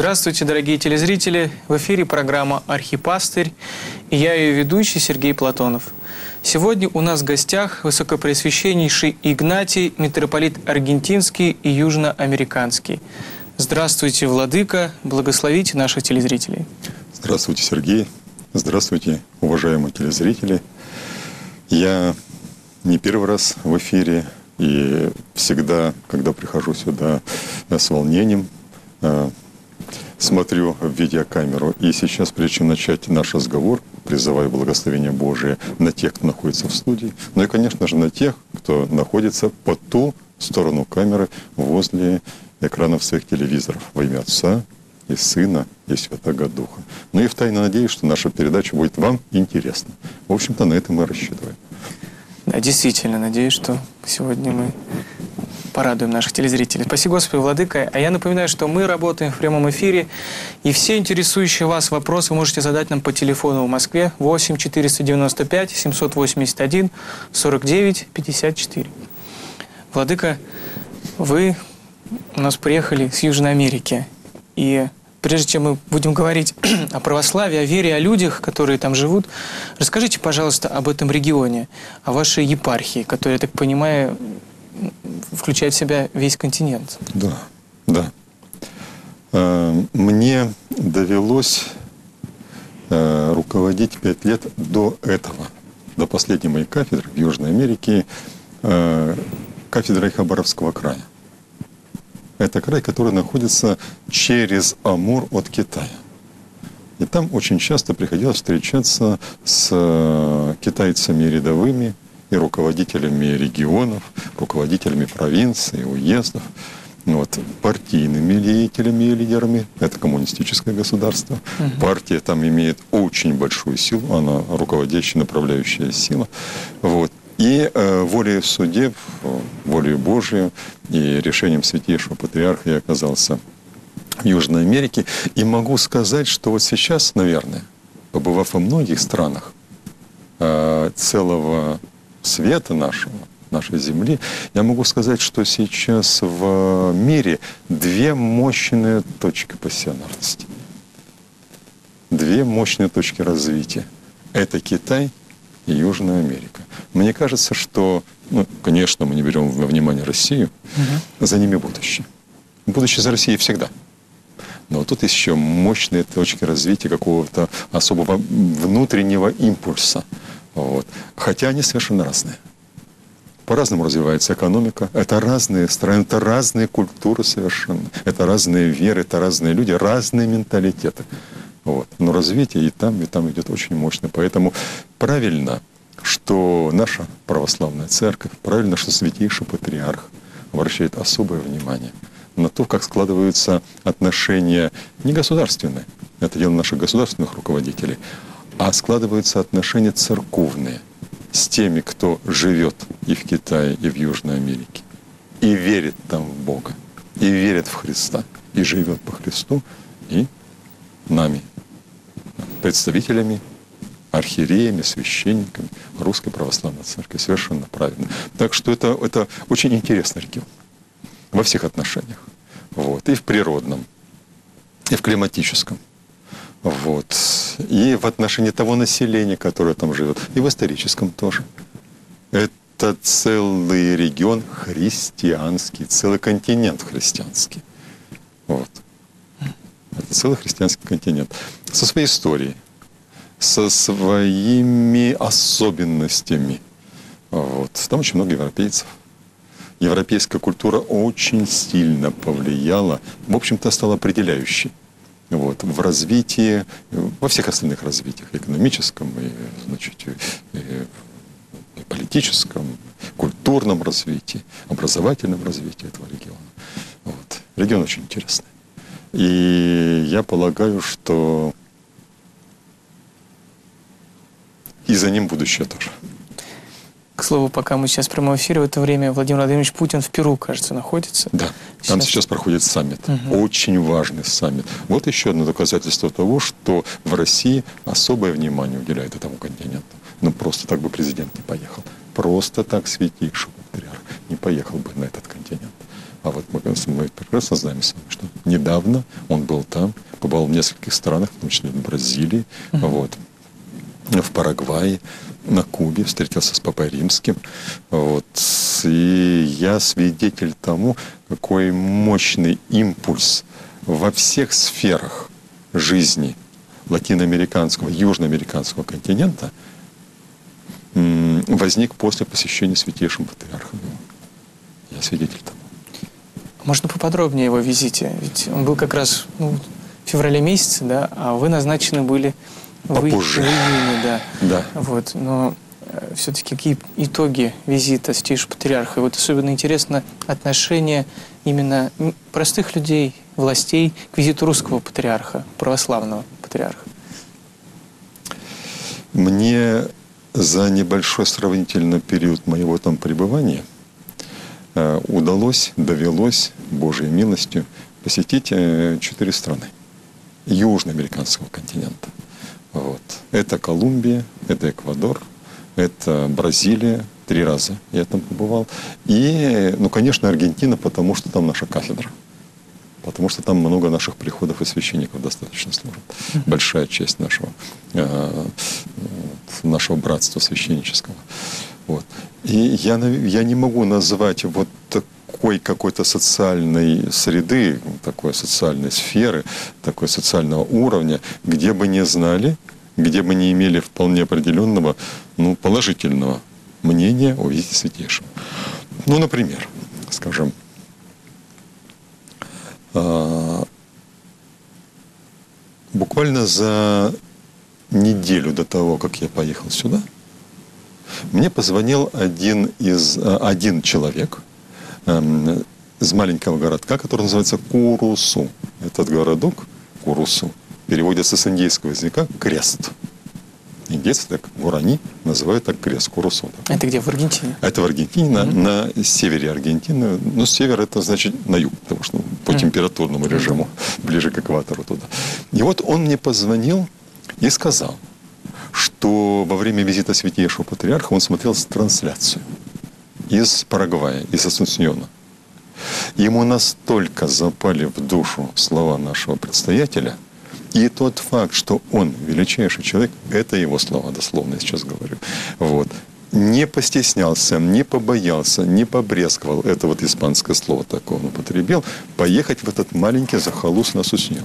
Здравствуйте, дорогие телезрители! В эфире программа «Архипастырь» и я ее ведущий Сергей Платонов. Сегодня у нас в гостях высокопреосвященнейший Игнатий, митрополит аргентинский и южноамериканский. Здравствуйте, владыка! Благословите наших телезрителей! Здравствуйте, Сергей! Здравствуйте, уважаемые телезрители! Я не первый раз в эфире и всегда, когда прихожу сюда с волнением, смотрю в видеокамеру. И сейчас, прежде чем начать наш разговор, призываю благословение Божие на тех, кто находится в студии, ну и, конечно же, на тех, кто находится по ту сторону камеры возле экранов своих телевизоров. Во имя Отца и Сына и Святого Духа. Ну и втайне надеюсь, что наша передача будет вам интересна. В общем-то, на это мы рассчитываем. Да, действительно, надеюсь, что сегодня мы порадуем наших телезрителей. Спасибо, Господи, владыка. А я напоминаю, что мы работаем в прямом эфире, и все интересующие вас вопросы вы можете задать нам по телефону в Москве 8 495 781 49 54. Владыка, вы у нас приехали с Южной Америки, и прежде чем мы будем говорить о православии, о вере, о людях, которые там живут, расскажите, пожалуйста, об этом регионе, о вашей епархии, которая, я так понимаю, включает в себя весь континент. Да. Мне довелось руководить 5 лет до этого, до последней моей кафедры в Южной Америке, кафедрой Хабаровского края. Это край, который находится через Амур от Китая. И там очень часто приходилось встречаться с китайцами рядовыми и руководителями регионов, руководителями провинций, уездов, партийными деятелями и лидерами. Это коммунистическое государство. Партия там имеет очень большую силу, она руководящая, направляющая сила. И волею судеб, волею Божию и решением Святейшего Патриарха я оказался в Южной Америке. И могу сказать, что вот сейчас, наверное, побывав во многих странах целого света нашего, нашей Земли, я могу сказать, что сейчас в мире 2 мощные точки пассионарности. 2 мощные точки развития. Это Китай и Южная Америка. Мне кажется, что, конечно, мы не берем во внимание Россию, за ними будущее. Будущее за Россией всегда. Но тут есть еще мощные точки развития какого-то особого внутреннего импульса. Хотя они совершенно разные. По-разному развивается экономика. Это разные страны, это разные культуры совершенно. Это разные веры, это разные люди, разные менталитеты. Но развитие и там идет очень мощно. Поэтому правильно, что наша православная церковь, правильно, что Святейший Патриарх обращает особое внимание на то, как складываются отношения не государственные, это дело наших государственных руководителей, а складываются отношения церковные с теми, кто живет и в Китае, и в Южной Америке, и верит там в Бога, и верит в Христа, и живет по Христу, и нами, представителями, архиереями, священниками Русской Православной Церкви. Совершенно правильно. Так что это очень интересный регион во всех отношениях. И в природном, и в климатическом. И в отношении того населения, которое там живет, и в историческом тоже. Это целый регион христианский, целый континент христианский. Это целый христианский континент. Со своей историей, со своими особенностями. Там очень много европейцев. Европейская культура очень сильно повлияла, в общем-то, стала определяющей. В развитии, во всех остальных развитиях, экономическом, и политическом, культурном развитии, образовательном развитии этого региона. Регион очень интересный. И я полагаю, что и за ним будущее тоже. К слову, пока мы сейчас в прямом эфире, в это время Владимир Владимирович Путин в Перу, кажется, находится. Да, там сейчас проходит саммит. Очень важный саммит. Еще одно доказательство того, что в России особое внимание уделяет этому континенту. Просто так бы президент не поехал. Просто так Святейший Патриарх не поехал бы на этот континент. А вот мы прекрасно знаем с вами, что недавно он был там, побывал в нескольких странах, в том числе в Бразилии, вот, в Парагвае, на Кубе, встретился с Папой Римским. Вот. И я свидетель тому, какой мощный импульс во всех сферах жизни латиноамериканского, южноамериканского континента возник после посещения Святейшим Патриархом. Я свидетель тому. Можно поподробнее о его визите? Ведь он был как раз в феврале месяце, да, а вы назначены были попозже. В июне, да. Да. Вот, но все-таки какие итоги визита Святейшего Патриарха? И вот особенно интересно отношение именно простых людей, властей к визиту русского патриарха, православного патриарха. Мне за небольшой сравнительный период моего там пребывания довелось Божьей милостью посетить 4 страны южноамериканского континента. Вот. Это Колумбия, это Эквадор, это Бразилия, 3 раза я там побывал. И, конечно, Аргентина, потому что там наша кафедра. Потому что там много наших приходов и священников достаточно служат. Большая часть нашего братства священнического. Вот. И я не могу назвать вот такой какой-то социальной среды, такой социальной сферы, такой социального уровня, где бы не знали, где бы не имели вполне определенного, положительного мнения о визите Святейшего. Например, скажем, буквально за неделю до того, как я поехал сюда, мне позвонил один человек из маленького городка, который называется Курусу. Этот городок, Курусу, переводится с индейского языка «крест». Индейцы так, гурани, называют так крест, Курусу. Это где, в Аргентине? Это в Аргентине, на севере Аргентины. Север это значит на юг, потому что по температурному режиму, ближе к экватору туда. И вот он мне позвонил и сказал, что во время визита Святейшего Патриарха он смотрел трансляцию из Парагвая, из Асунсьона. Ему настолько запали в душу слова нашего предстоятеля, и тот факт, что он величайший человек, это его слова, дословно я сейчас говорю, вот, не постеснялся, не побоялся, не побрезговал, это вот испанское слово такое он употребил, поехать в этот маленький захолустный Асунсьон.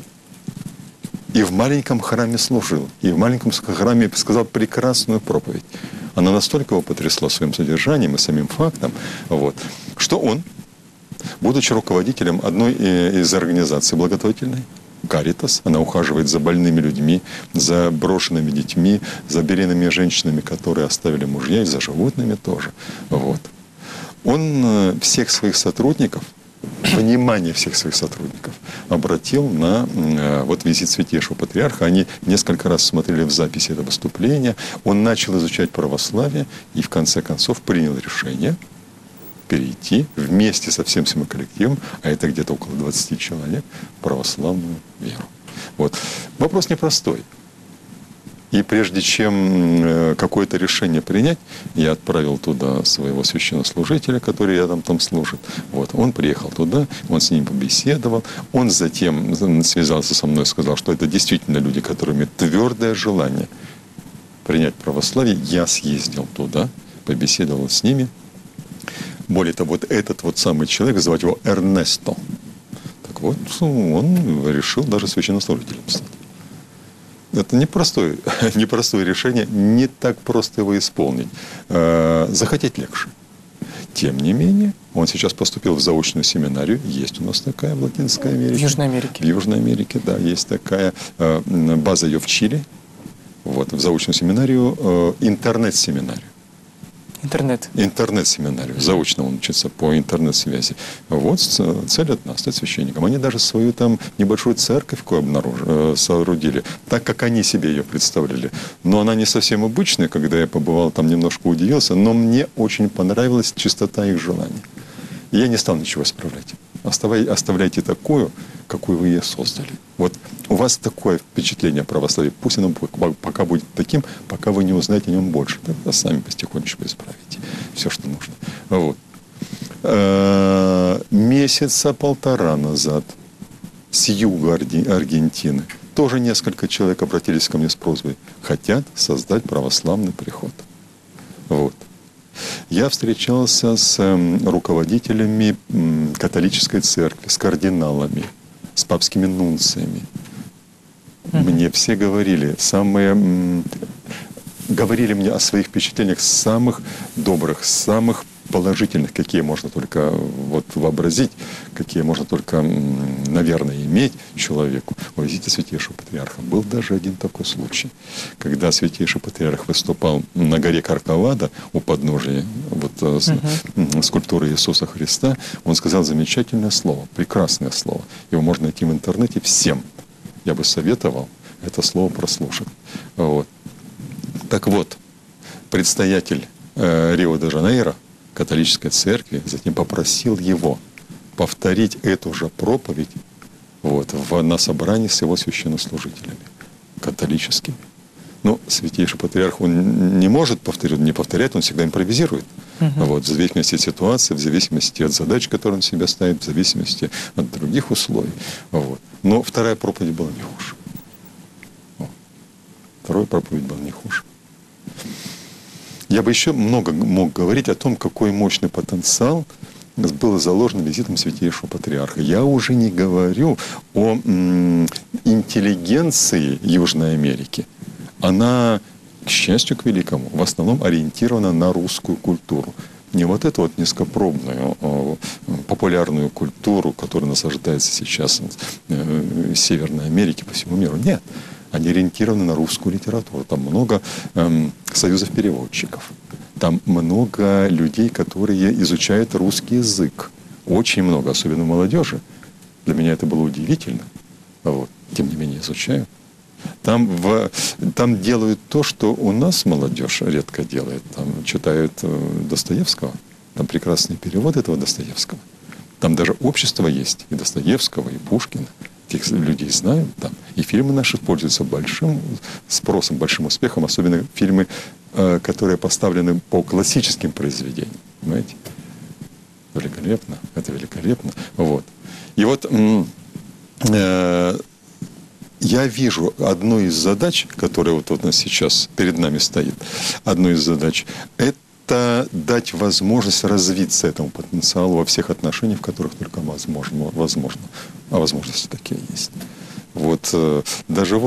И в маленьком храме служил, и в маленьком храме сказал прекрасную проповедь. Она настолько его потрясла своим содержанием и самим фактом, вот, что он, будучи руководителем одной из организаций благотворительной, Каритас, она ухаживает за больными людьми, за брошенными детьми, за беременными женщинами, которые оставили мужья, и за животными тоже. Вот. Он всех своих сотрудников, внимание всех своих сотрудников обратил на визит Святейшего Патриарха. Они несколько раз смотрели в записи это выступление. Он начал изучать православие и в конце концов принял решение перейти вместе со всем своим коллективом, а это где-то около 20 человек, в православную веру. Вот. Вопрос непростой. И прежде чем какое-то решение принять, я отправил туда своего священнослужителя, который рядом там служит. Вот. Он приехал туда, он с ним побеседовал. Он затем связался со мной и сказал, что это действительно люди, которые имеют твердое желание принять православие. Я съездил туда, побеседовал с ними. Более того, вот этот вот самый человек, звать его Эрнесто, так вот, он решил даже священнослужителем стать. Это непростое решение, не так просто его исполнить. Захотеть легче. Тем не менее, он сейчас поступил в заочную семинарию. Есть у нас такая в Латинской Америке. В Южной Америке. В Южной Америке, да, есть такая. База ее в Чили. Вот, в заочную семинарию, интернет-семинарию. Интернет-семинарию. Заочно он учится по интернет-связи. Вот цель от нас, стать священником. Они даже свою там небольшую церковь соорудили, так как они себе ее представляли. Но она не совсем обычная, когда я побывал там, немножко удивился, но мне очень понравилась чистота их желаний. И я не стал ничего исправлять. Оставляйте такую, какую вы ее создали. Вот у вас такое впечатление о православии. Пусть оно пока будет таким, пока вы не узнаете о нем больше. Тогда сами потихонечку исправите все, что нужно. Вот. месяца полтора назад с юга Аргентины тоже несколько человек обратились ко мне с просьбой. Хотят создать православный приход. Вот. Я встречался с руководителями католической церкви, с кардиналами, с папскими нунциями. Мне все говорили, говорили мне о своих впечатлениях самых добрых, самых положительных, какие можно только вот вообразить, какие можно только, наверное, иметь человеку. Вы видите, святейшего патриарха. Был даже один такой случай, когда святейший патриарх выступал на горе Корковада у подножия скульптуры Иисуса Христа. Он сказал замечательное слово, прекрасное слово. Его можно найти в интернете всем. Я бы советовал это слово прослушать. Вот. Так вот, предстоятель Рио-де-Жанейро, католической церкви, затем попросил его повторить эту же проповедь на собрании с его священнослужителями, католическими. Но святейший патриарх, он не может повторять, не повторяет, он всегда импровизирует. В зависимости от ситуации, в зависимости от задач, которые он себе ставит, в зависимости от других условий. Но вторая проповедь была не хуже. Вторая проповедь была не хуже. Я бы еще много мог говорить о том, какой мощный потенциал был заложен визитом святейшего патриарха. Я уже не говорю о интеллигенции Южной Америки. Она, к счастью, к великому, в основном ориентирована на русскую культуру. Не вот эту вот низкопробную, популярную культуру, которая насаждается сейчас в Северной Америке, по всему миру. Нет. Они ориентированы на русскую литературу. Там много союзов переводчиков. Там много людей, которые изучают русский язык. Очень много, особенно молодежи. Для меня это было удивительно. Тем не менее, изучаю. Там делают то, что у нас молодежь редко делает. Там читают Достоевского. Там прекрасный перевод этого Достоевского. Там даже общество есть. И Достоевского, и Пушкина. Этих людей знают там. И фильмы наши пользуются большим спросом, большим успехом. Особенно фильмы, которые поставлены по классическим произведениям. Понимаете? Великолепно. Это великолепно. И я вижу одну из задач, которая у нас сейчас перед нами стоит, одну из задач, это дать возможность развиться этому потенциалу во всех отношениях, в которых только возможно. А возможности такие есть. Даже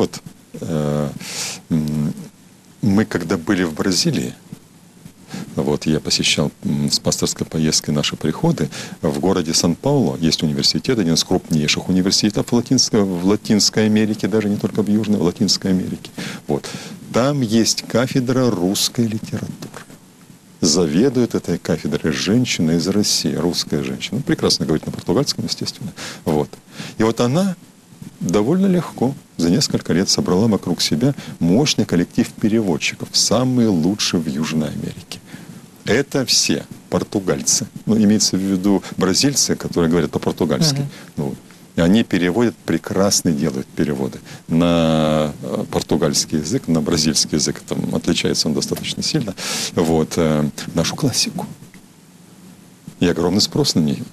мы когда были в Бразилии, я посещал с пасторской поездкой наши приходы. В городе Сан-Паулу есть университет, один из крупнейших университетов в Латинской Америке, даже не только в Южной, в Латинской Америке. Там есть кафедра русской литературы. Заведует этой кафедрой женщина из России, русская женщина. Прекрасно говорит на португальском, естественно. И она довольно легко за несколько лет собрала вокруг себя мощный коллектив переводчиков, самые лучшие в Южной Америке. Это все португальцы. Имеется в виду бразильцы, которые говорят по-португальски. И они переводят, прекрасно делают переводы на португальский язык, на бразильский язык. Там отличается он достаточно сильно. Нашу классику. И огромный спрос на нее.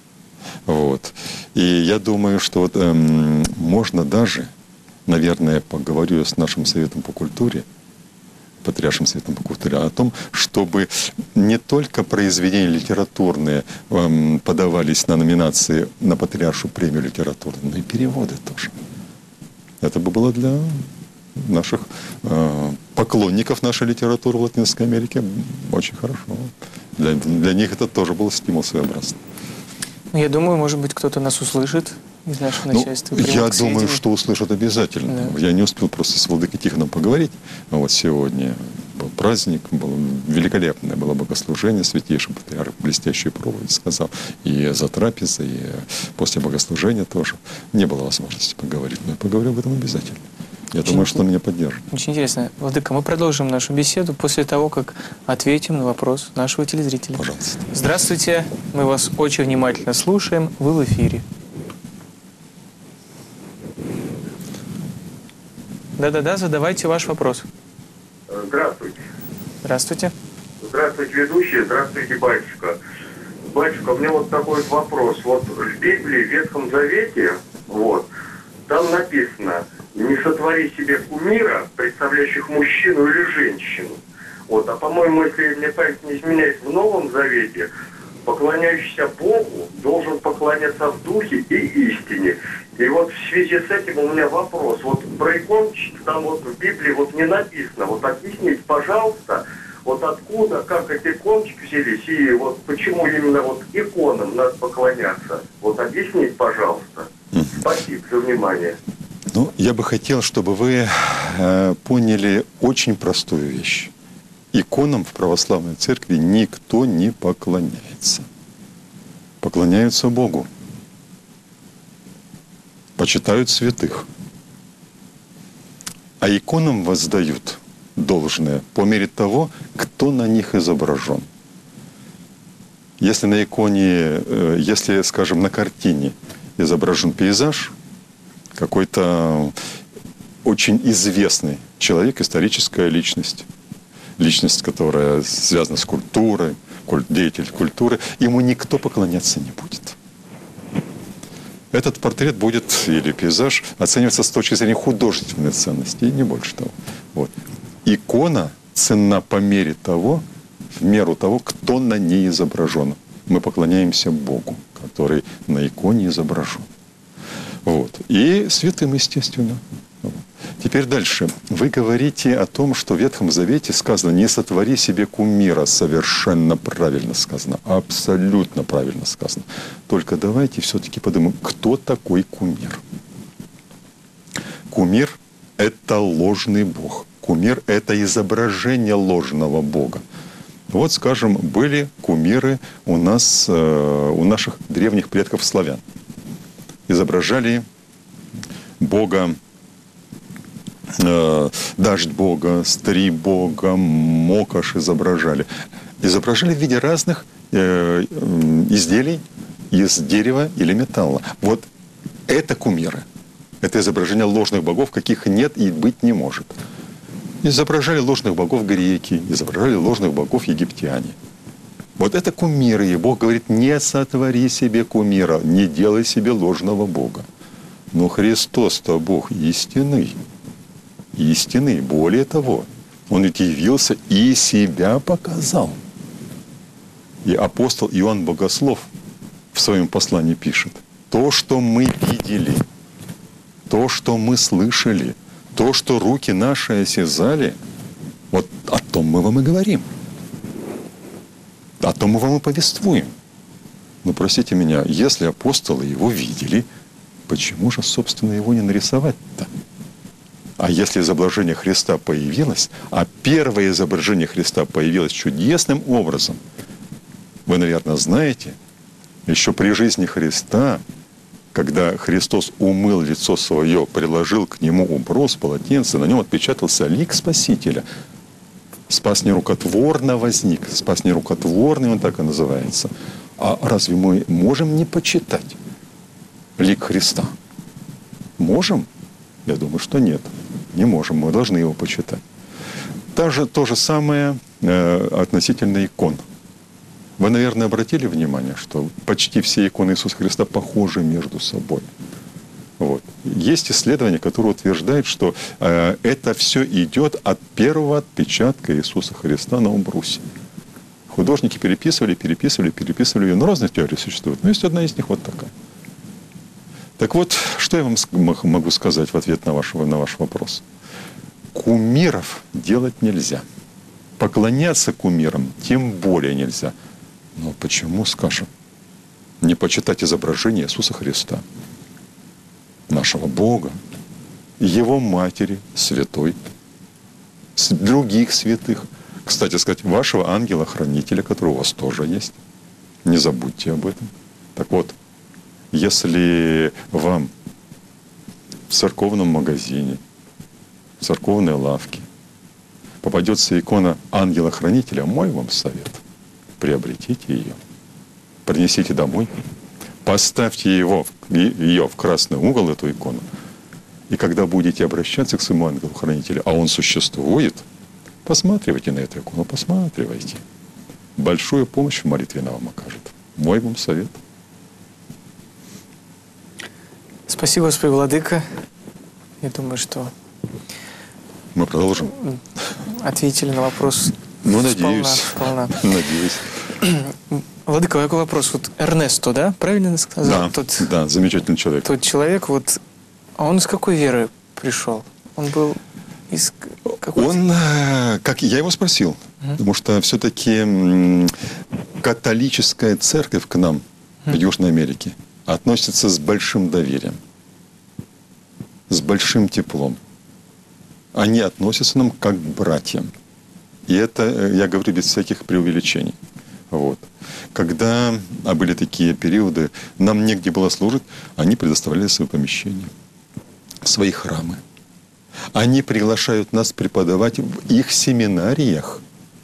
И я думаю, что можно даже, наверное, поговорю с нашим советом по культуре, Патриаршим советом по культуре, о том, чтобы не только произведения литературные подавались на номинации на Патриаршую премию литературы, но и переводы тоже. Это бы было для наших поклонников нашей литературы в Латинской Америке очень хорошо. Для них это тоже был стимул своеобразный. Я думаю, может быть, кто-то нас услышит из нашего начальства. Я думаю, что услышат обязательно. Да. Я не успел просто с владыкой Тихоном поговорить. Сегодня был праздник, было великолепное было богослужение, святейший патриарх блестящую проповедь сказал. И за трапезой, и после богослужения тоже. Не было возможности поговорить, но я поговорю об этом обязательно. Я думаю, что он меня поддержит. Очень интересно. Владыка, мы продолжим нашу беседу после того, как ответим на вопрос нашего телезрителя. Пожалуйста. Здравствуйте. Мы вас очень внимательно слушаем. Вы в эфире. Да-да-да, задавайте ваш вопрос. Здравствуйте. Здравствуйте. Здравствуйте, ведущие. Здравствуйте, батюшка. Батюшка, у меня вот такой вот вопрос. Вот в Библии, в Ветхом Завете, вот, там написано: не сотвори себе кумира, представляющих мужчину или женщину. Вот, а по-моему, если мне память не изменяет, в Новом Завете поклоняющийся Богу должен поклоняться в духе и истине. И вот в связи с этим у меня вопрос. Вот про икончик там вот в Библии вот не написано. Вот объясните, пожалуйста, вот откуда, как эти икончики взялись, и вот почему именно вот иконам надо поклоняться. Вот объясните, пожалуйста. Спасибо за внимание. Ну, я бы хотел, чтобы вы поняли очень простую вещь. Иконам в православной церкви никто не поклоняется. Поклоняются Богу. Почитают святых. А иконам воздают должное по мере того, кто на них изображен. Если на иконе, если, скажем, на картине изображен пейзаж, какой-то очень известный человек, историческая личность, личность, которая связана с культурой, деятель культуры, ему никто поклоняться не будет. Этот портрет будет, или пейзаж, оцениваться с точки зрения художественной ценности, и не больше того. Вот. Икона ценна по мере того, в меру того, кто на ней изображен. Мы поклоняемся Богу, который на иконе изображен. Вот. И святым, естественно. Теперь дальше. Вы говорите о том, что в Ветхом Завете сказано: не сотвори себе кумира. Совершенно правильно сказано. Абсолютно правильно сказано. Только давайте все-таки подумаем, кто такой кумир? Кумир – это ложный бог. Кумир – это изображение ложного бога. Вот, скажем, были кумиры у нас, у наших древних предков славян. Изображали бога, дождь бога, стри бога, мокаш изображали. Изображали в виде разных изделий из дерева или металла. Вот это кумиры. Это изображение ложных богов, каких нет и быть не может. Изображали ложных богов греки, изображали ложных богов египтяне. Вот это кумиры. И Бог говорит: не сотвори себе кумира, не делай себе ложного бога. Но Христос-то Бог истинный. Истинный. Более того, Он ведь явился и себя показал. И апостол Иоанн Богослов в своем послании пишет: то, что мы видели, то, что мы слышали, то, что руки наши осязали, вот о том мы вам и говорим. О том мы вам и повествуем. Но простите меня, если апостолы его видели, почему же, собственно, его не нарисовать-то? А если изображение Христа появилось, а первое изображение Христа появилось чудесным образом, вы, наверное, знаете, еще при жизни Христа, когда Христос умыл лицо свое, приложил к нему уброс, полотенце, на нем отпечатался лик Спасителя. Спас нерукотворно возник. Спас нерукотворный, он так и называется. А разве мы можем не почитать лик Христа? Можем? Я думаю, что нет. Не можем. Мы должны его почитать. То же самое относительно икон. Вы, наверное, обратили внимание, что почти все иконы Иисуса Христа похожи между собой. Вот. Есть исследования, которые утверждают, что это все идет от первого отпечатка Иисуса Христа на убрусе. Художники переписывали ее. Но разные теории существуют. Но есть одна из них вот такая. Так вот, что я вам могу сказать в ответ на ваш вопрос? Кумиров делать нельзя. Поклоняться кумирам тем более нельзя. Но почему, скажем, не почитать изображение Иисуса Христа, нашего Бога, Его Матери Святой, других святых, кстати сказать, вашего ангела-хранителя, который у вас тоже есть. Не забудьте об этом. Так вот, если вам в церковном магазине, в церковной лавке попадется икона ангела-хранителя, мой вам совет: приобретите ее, принесите домой, поставьте ее в красный угол, эту икону, и когда будете обращаться к своему ангелу-хранителю, а он существует, посматривайте на эту икону, посматривайте. Большую помощь в молитве она вам окажет. Мой вам совет. Спасибо, Господи, Владыка. Я думаю, что Мы продолжим. ответили на вопрос Ну, надеюсь. сполна. Надеюсь. Владыка, какой вопрос? Вот Эрнесто, да? Правильно я сказал? Да, да, замечательный человек. Тот человек, вот, а он из какой веры пришел? Он был из какой? Он, как я его спросил, потому что все-таки католическая церковь к нам в Южной Америке относится с большим доверием, с большим теплом. Они относятся к нам как к братьям. И это, я говорю, без всяких преувеличений. Вот. Когда были такие периоды, нам негде было служить, они предоставляли свои помещения, свои храмы. Они приглашают нас преподавать в их семинариях.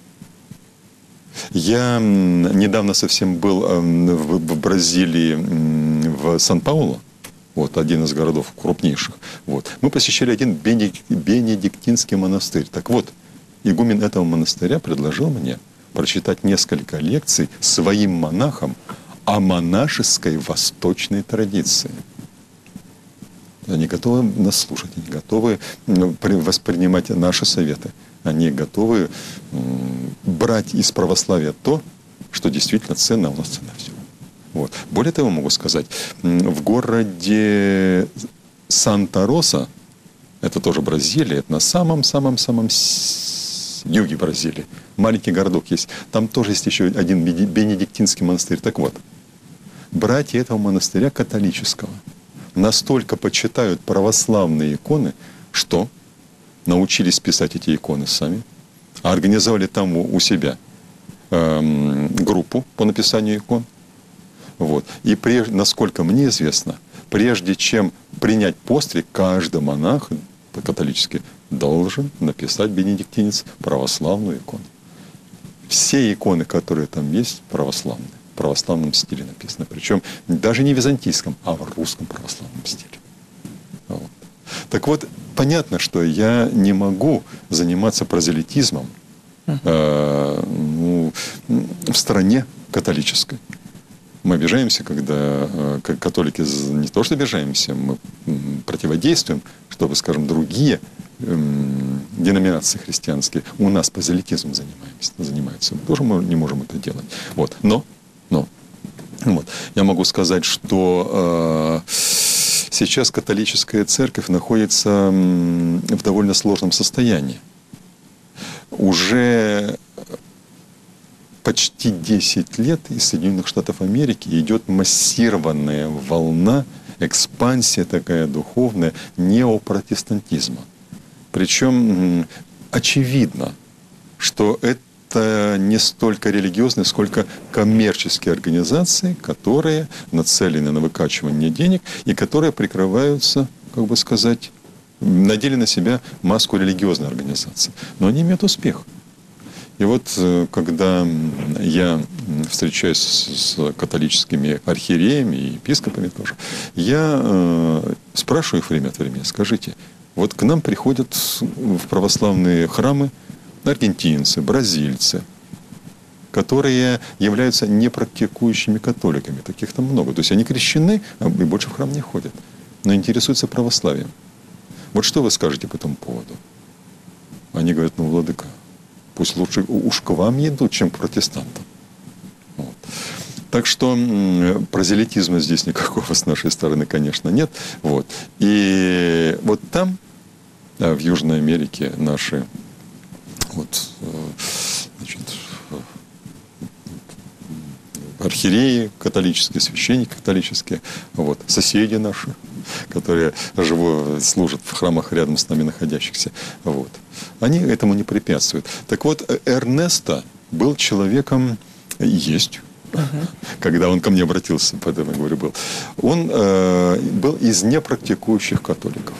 Я недавно совсем был в Бразилии, в Сан-Паулу, вот, один из городов крупнейших. Вот. Мы посещали один бенедиктинский монастырь. Так вот, игумен этого монастыря предложил мне прочитать несколько лекций своим монахам о монашеской восточной традиции. Они готовы нас слушать, они готовы воспринимать наши советы. Они готовы брать из православия то, что действительно ценно, а у нас ценно все. Вот. Более того, могу сказать, в городе Санта-Роса, это тоже Бразилия, это на самом-самом-самом юге Бразилии, маленький городок есть, там тоже есть еще один бенедиктинский монастырь. Так вот, братья этого монастыря католического настолько почитают православные иконы, что научились писать эти иконы сами, организовали там у себя группу по написанию икон. Вот. И насколько мне известно, прежде чем принять постриг, каждый монах католический должен написать, бенедиктинец, православную икону. Все иконы, которые там есть, православные. В православном стиле написано. Причем даже не в византийском, а в русском православном стиле. Вот. Так вот, понятно, что я не могу заниматься прозелитизмом в стране католической. Мы обижаемся, когда католики, не то что обижаемся, мы противодействуем, чтобы, скажем, другие деноминации христианские у нас прозелитизмом занимаются. Мы тоже не можем это делать. Вот. Но вот, я могу сказать, что сейчас католическая церковь находится в довольно сложном состоянии. Уже почти 10 лет из Соединенных Штатов Америки идет массированная волна, экспансия такая духовная неопротестантизма. Причем очевидно, что это не столько религиозные, сколько коммерческие организации, которые нацелены на выкачивание денег и которые прикрываются, как бы сказать, надели на себя маску религиозной организации. Но они имеют успех. И вот, когда я встречаюсь с католическими архиереями и епископами тоже, я спрашиваю их время от времени: скажите, вот к нам приходят в православные храмы аргентинцы, бразильцы, которые являются непрактикующими католиками. Таких там много. То есть они крещены, и больше в храм не ходят, но интересуются православием. Вот что вы скажете по этому поводу? Они говорят: ну, владыка, пусть лучше уж к вам едут, чем к протестантам. Вот. Так что прозелитизма здесь никакого с нашей стороны, конечно, нет. Вот. И вот там, в Южной Америке, наши вот, значит, архиереи католические, священники католические, вот, соседи наши, которые служат в храмах рядом с нами находящихся, вот, они этому не препятствуют. Так вот, Эрнесто был человеком, есть, когда он ко мне обратился, поэтому я говорю, был, он был из непрактикующих католиков.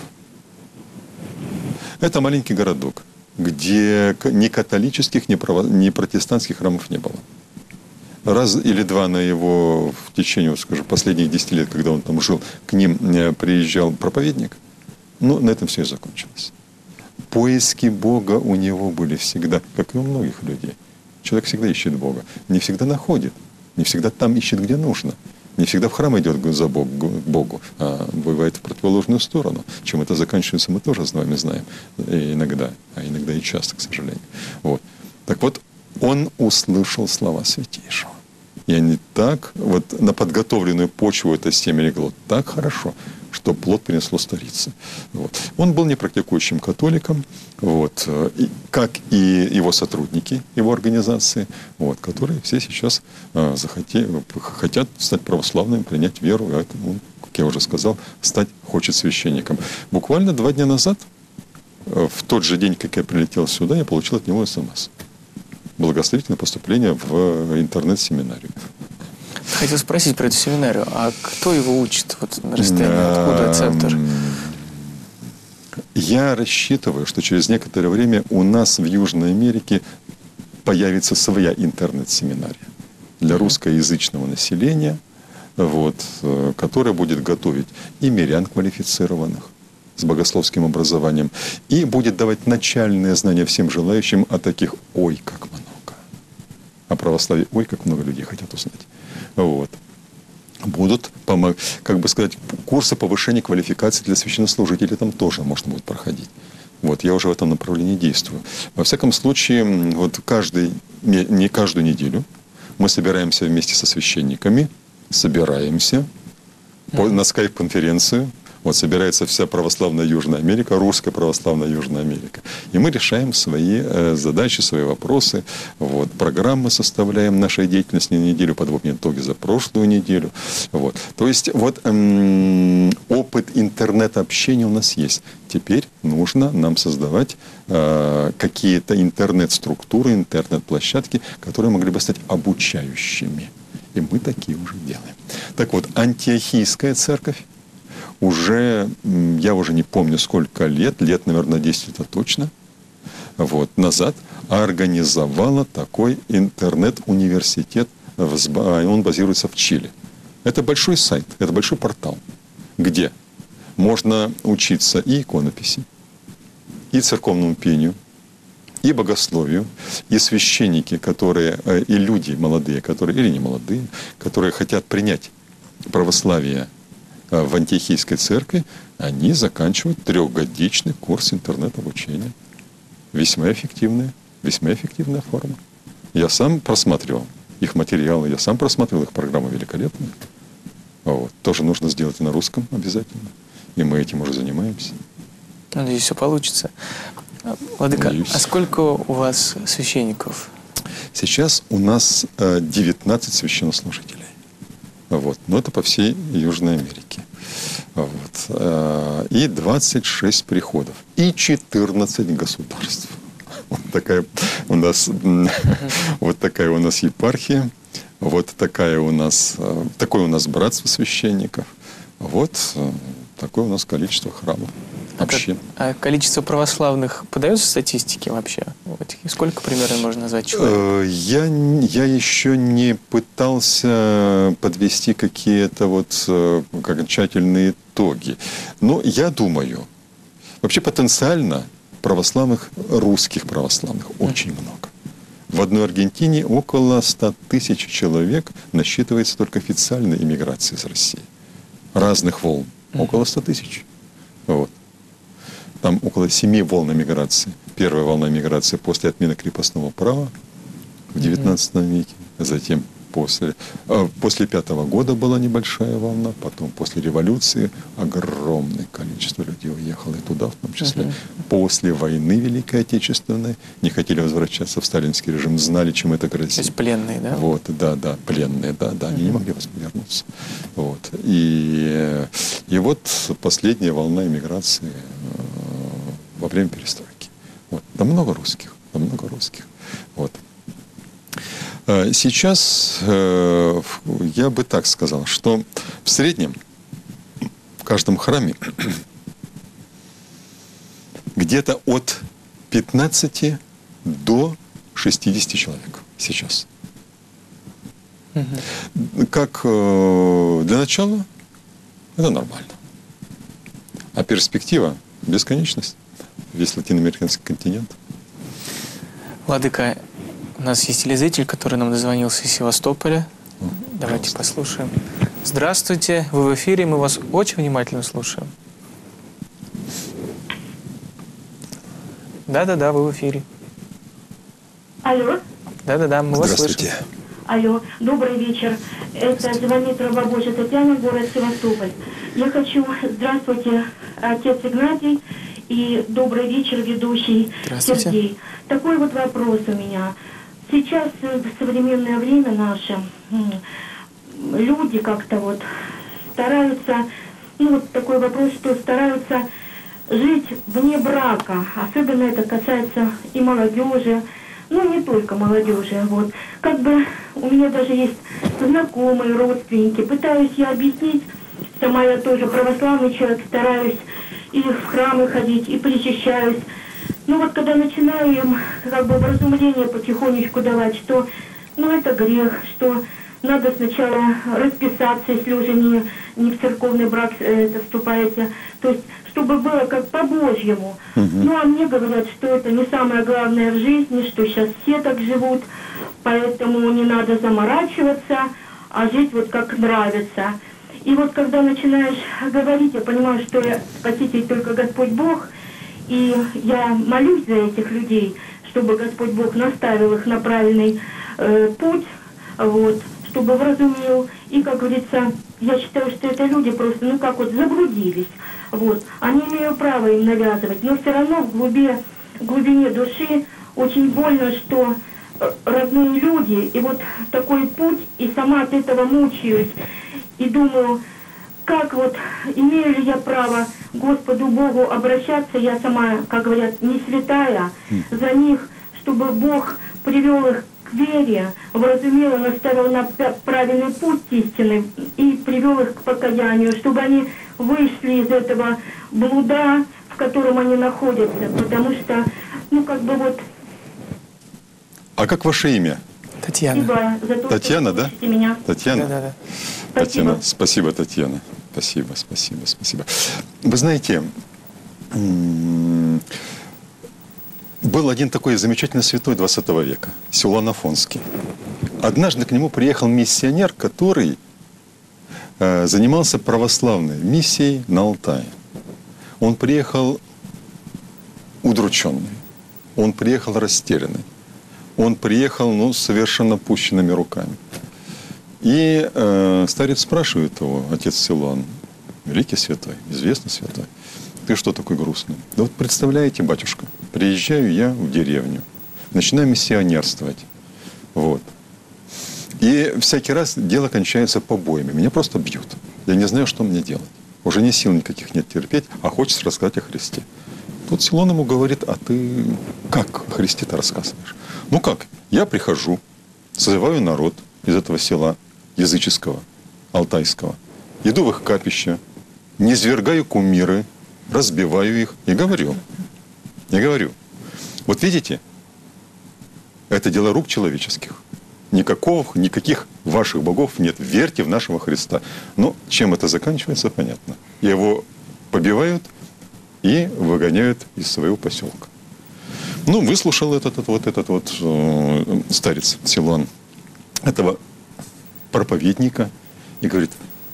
Это маленький городок, где ни католических, ни протестантских храмов не было. Раз или два на его в течение, скажем, последних 10 лет, когда он там жил, к ним приезжал проповедник. Ну, на этом все и закончилось. Поиски Бога у него были всегда, как и у многих людей. Человек всегда ищет Бога. Не всегда находит. Не всегда там ищет, где нужно. Не всегда в храм идет за Богу, а бывает в противоположную сторону. Чем это заканчивается, мы тоже с вами знаем. И иногда, а иногда и часто, к сожалению. Вот. Так вот, он услышал слова Святейшего. И они так, вот на подготовленную почву это семя легло так хорошо, что плод принесло старицы. Вот. Он был непрактикующим католиком, вот, как и его сотрудники, его организации, вот, которые все сейчас хотят стать православными, принять веру, поэтому, как я уже сказал, хочет священником. Буквально 2 дня назад, в тот же день, как я прилетел сюда, я получил от него СМС. Благословительное поступление в интернет-семинарию. Хотел спросить про эту семинарию. А кто его учит вот, на расстоянии? Откуда рецептор? Я рассчитываю, что через некоторое время у нас в Южной Америке появится своя интернет-семинария для русскоязычного населения, вот, которая будет готовить и мирян квалифицированных с богословским образованием, и будет давать начальные знания всем желающим о таких «ой, как много». О православии «ой, как много людей хотят узнать». Вот. Будут, как бы сказать, курсы повышения квалификации для священнослужителей там тоже можно будет проходить. Вот, я уже в этом направлении действую. Во всяком случае, вот не каждую неделю мы собираемся вместе со священниками, на скайп-конференцию. Вот собирается вся православная Южная Америка, русская православная Южная Америка. И мы решаем свои задачи, свои вопросы. Вот, программы составляем нашей деятельности на неделю, подводим итоги за прошлую неделю. Вот. То есть вот опыт интернет-общения у нас есть. Теперь нужно нам создавать какие-то интернет-структуры, интернет-площадки, которые могли бы стать обучающими. И мы такие уже делаем. Так вот, Антиохийская церковь я уже не помню сколько лет, наверное, 10 это точно, вот, назад организовала такой интернет-университет, он базируется в Чили. Это большой сайт, это большой портал, где можно учиться и иконописи, и церковному пению, и богословию, и священники, и люди молодые, или не молодые, которые хотят принять православие в Антиохийской церкви, они заканчивают 3-годичный курс интернет-обучения. Весьма эффективная форма. Я сам просматривал их материалы, я сам просматривал их программы великолепные. Вот. Тоже нужно сделать и на русском обязательно. И мы этим уже занимаемся. Надеюсь, все получится. Владыка, а сколько у вас священников? Сейчас у нас 19 священнослужителей. Вот. Но это по всей Южной Америке. Вот. И 26 приходов. И 14 государств. Вот такая у нас епархия. Вот такое у нас братство священников. Вот такое у нас количество храмов. Общин. А количество православных подается статистике вообще? Сколько примерно можно назвать человек? Я еще не пытался подвести какие-то окончательные итоги. Но я думаю, вообще потенциально русских православных очень много. В одной Аргентине около 100 тысяч человек насчитывается только официальной иммиграции из России. Разных волн. Около 100 тысяч. Вот. Там около 7 волн эмиграции. Первая волна эмиграции после отмены крепостного права в XIX веке. Затем после 5-го года была небольшая волна. Потом после революции огромное количество людей уехало и туда, в том числе. После войны Великой Отечественной не хотели возвращаться в сталинский режим, знали, чем это грозит. То есть пленные, да? Вот, да, пленные, да. Они не могли вернуться. Вот. И вот последняя волна эмиграции во время перестройки. Вот. Там много русских. Вот. Сейчас я бы так сказал, что в среднем в каждом храме где-то от 15 до 60 человек сейчас. Как для начала это нормально. А перспектива – бесконечность. Весь латиноамериканский континент. Владыка, у нас есть телезритель, который нам дозвонился из Севастополя. Давайте послушаем. Здравствуйте, вы в эфире, мы вас очень внимательно слушаем. Да-да-да, вы в эфире. Алло. Да-да-да, мы вас слышим. Здравствуйте. Алло, добрый вечер. Это звонит раба Божия Татьяна, город Севастополь. Я хочу... Здравствуйте, отец Игнатий, и добрый вечер, ведущий Сергей. Такой вот вопрос у меня. Сейчас, в современное время наше, люди как-то вот стараются... Ну, вот такой вопрос, что стараются жить вне брака. Особенно это касается и молодежи. Ну, не только молодежи, вот. Как бы у меня даже есть знакомые, родственники. Пытаюсь я объяснить, сама я тоже православный человек, стараюсь и в храмы ходить, и причащаюсь. Ну, вот когда начинаю им как бы вразумление потихонечку давать, что, ну, это грех, что надо сначала расписаться, если уже не в церковный брак вступаете. То есть, чтобы было как по-божьему. Ну, а мне говорят, что это не самое главное в жизни, что сейчас все так живут, поэтому не надо заморачиваться, а жить вот как нравится. И вот когда начинаешь говорить, я понимаю, что я спаситель только Господь Бог, и я молюсь за этих людей, чтобы Господь Бог наставил их на правильный путь, вот, чтобы вразумил. И, как говорится, я считаю, что это люди просто, ну как вот, заблудились. Вот. Они имеют право им навязывать, но все равно в глубине души очень больно, что родные люди, и вот такой путь, и сама от этого мучаюсь. И думаю, как вот, имею ли я право к Господу Богу обращаться, я сама, как говорят, не святая, за них, чтобы Бог привел их к вере, вразумел, наставил на правильный путь истины и привел их к покаянию, чтобы они вышли из этого блуда, в котором они находятся, потому что, ну, как бы вот... А как ваше имя? Татьяна. Спасибо за то, Татьяна, что да? слышите меня. Татьяна? Да-да-да. Татьяна, спасибо, Татьяна. Спасибо, спасибо, спасибо. Вы знаете, был один такой замечательный святой 20 века, Силуан Афонский. Однажды к нему приехал миссионер, который занимался православной миссией на Алтае. Он приехал удрученный, он приехал растерянный, он приехал, ну, совершенно пущенными руками. И старец спрашивает его, отец Силуан, великий святой, известный святой, ты что такой грустный? Да вот представляете, батюшка, приезжаю я в деревню, начинаю миссионерствовать, вот. И всякий раз дело кончается побоями, меня просто бьют. Я не знаю, что мне делать. Уже ни сил никаких нет терпеть, а хочется рассказать о Христе. Тут Силуан ему говорит, а ты как о Христе-то рассказываешь? Ну как, я прихожу, созываю народ из этого села языческого, алтайского, иду в их капище, низвергаю кумиры, разбиваю их и говорю, вот видите, это дело рук человеческих. Никаких ваших богов нет. Верьте в нашего Христа. Но чем это заканчивается, понятно. Его побивают и выгоняют из своего поселка. Ну, выслушал этот старец Силуан этого проповедника и говорит,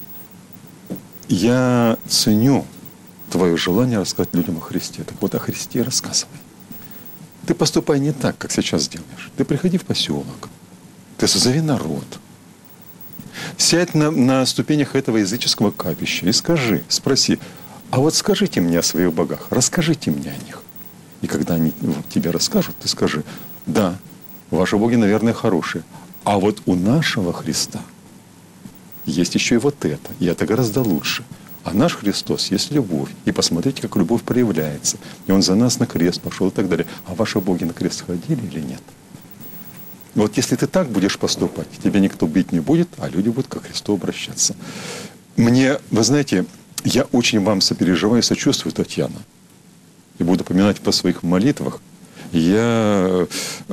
я ценю твое желание рассказать людям о Христе. Так вот, о Христе рассказывай. Ты поступай не так, как сейчас делаешь. Ты приходи в поселок. Ты созови народ. Сядь на ступенях этого языческого капища и спроси, а вот скажите мне о своих богах, расскажите мне о них. И когда они тебе расскажут, ты скажи, да, ваши боги, наверное, хорошие, а вот у нашего Христа есть еще и вот это, и это гораздо лучше. А наш Христос есть любовь. И посмотрите, как любовь проявляется. И Он за нас на крест пошел и так далее. А ваши боги на крест ходили или нет? Вот если ты так будешь поступать, тебя никто бить не будет, а люди будут ко Христу обращаться. Мне, вы знаете, я очень вам сопереживаю и сочувствую, Татьяна. И буду поминать по своих молитвах. Я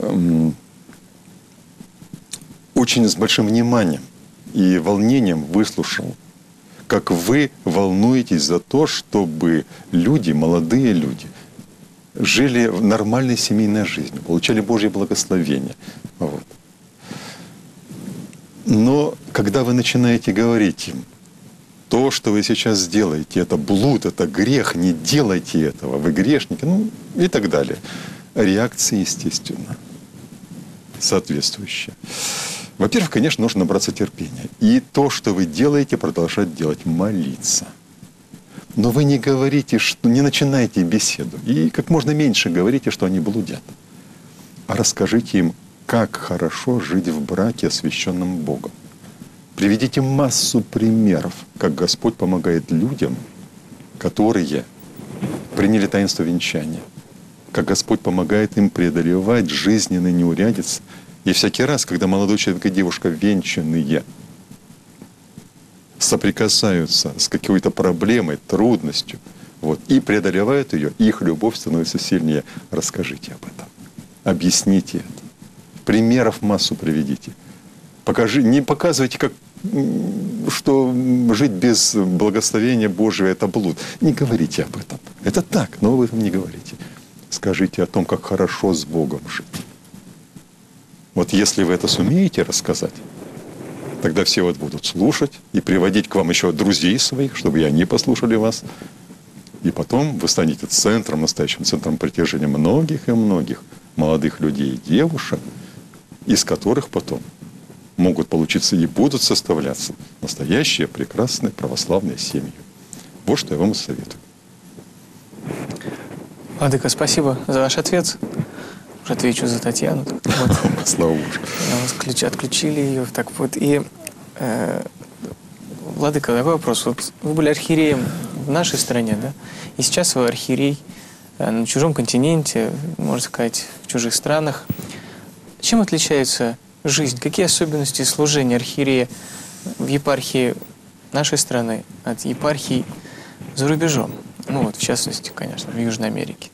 очень с большим вниманием и волнением выслушал, как вы волнуетесь за то, чтобы люди, молодые люди, жили в нормальной семейной жизни, получали Божье благословение. Вот. Но когда вы начинаете говорить им, то, что вы сейчас сделаете, это блуд, это грех, не делайте этого, вы грешники, ну и так далее. Реакция, естественно, соответствующая. Во-первых, конечно, нужно набраться терпения. И то, что вы делаете, продолжать делать, молиться. Но вы не говорите, что не начинайте беседу. И как можно меньше говорите, что они блудят. А расскажите им, как хорошо жить в браке, освященном Богом. Приведите массу примеров, как Господь помогает людям, которые приняли таинство венчания. Как Господь помогает им преодолевать жизненные неурядицы. И всякий раз, когда молодой человек и девушка венчанные соприкасаются с какой-то проблемой, трудностью, вот, и преодолевают ее, их любовь становится сильнее. Расскажите об этом. Объясните это. Примеров массу приведите. Не показывайте, что жить без благословения Божьего – это блуд. Не говорите об этом. Это так, но вы об этом не говорите. Скажите о том, как хорошо с Богом жить. Вот если вы это сумеете рассказать, тогда все вот будут слушать и приводить к вам еще друзей своих, чтобы и они послушали вас. И потом вы станете центром, настоящим центром притяжения многих и многих молодых людей и девушек, из которых потом могут получиться и будут составляться настоящие прекрасные православные семьи. Вот что я вам и советую. Владыка, спасибо за ваш ответ. Уже отвечу за Татьяну. Вот. Слава Богу. Отключили ее. Так вот. И, Владыка, такой вопрос. Вот вы были архиереем в нашей стране, да? И сейчас вы архиерей на чужом континенте, можно сказать, в чужих странах. Чем отличается жизнь? Какие особенности служения архиерея в епархии нашей страны от епархий за рубежом? Ну вот, в частности, конечно, в Южной Америке.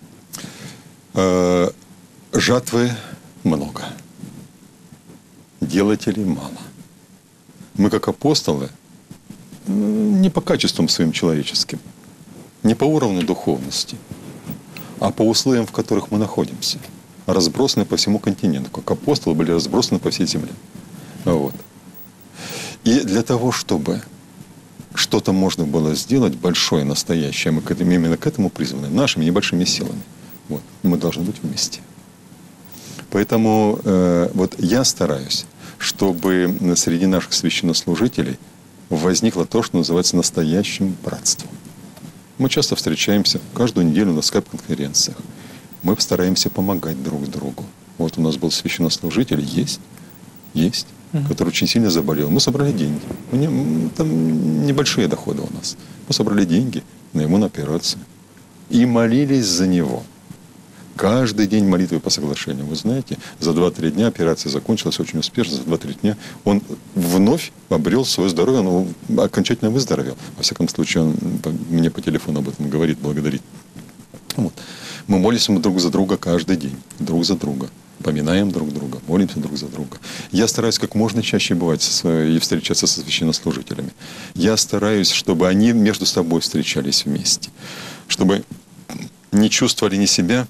Жатвы много. Делателей мало. Мы, как апостолы, не по качествам своим человеческим, не по уровню духовности, а по условиям, в которых мы находимся. Разбросаны по всему континенту. Как апостолы были разбросаны по всей земле. Вот. И для того, чтобы что-то можно было сделать большое, настоящее, мы именно к этому призваны, нашими небольшими силами. Вот. Мы должны быть вместе. Поэтому вот я стараюсь, чтобы среди наших священнослужителей возникло то, что называется настоящим братством. Мы часто встречаемся каждую неделю на скайп-конференциях. Мы стараемся помогать друг другу. Вот у нас был священнослужитель, есть, который очень сильно заболел. Мы собрали деньги. Там небольшие доходы у нас. Мы собрали деньги на ему на операцию. И молились за него. Каждый день молитвы по соглашению. Вы знаете, за 2-3 дня операция закончилась очень успешно. За 2-3 дня он вновь обрел свое здоровье, он окончательно выздоровел. Во всяком случае, он мне по телефону об этом говорит, благодарит. Вот. Мы молимся друг за друга каждый день. Друг за друга. Поминаем друг друга, молимся друг за друга. Я стараюсь как можно чаще бывать и встречаться со священнослужителями. Я стараюсь, чтобы они между собой встречались вместе. Чтобы не чувствовали ни себя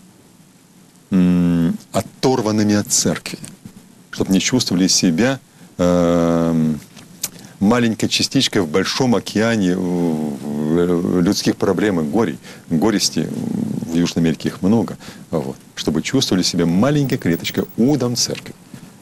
оторванными от церкви. Чтобы не чувствовали себя маленькой частичкой в большом океане людских проблем и горести. В Южной Америке их много. Вот. Чтобы чувствовали себя маленькой клеточкой удом церкви.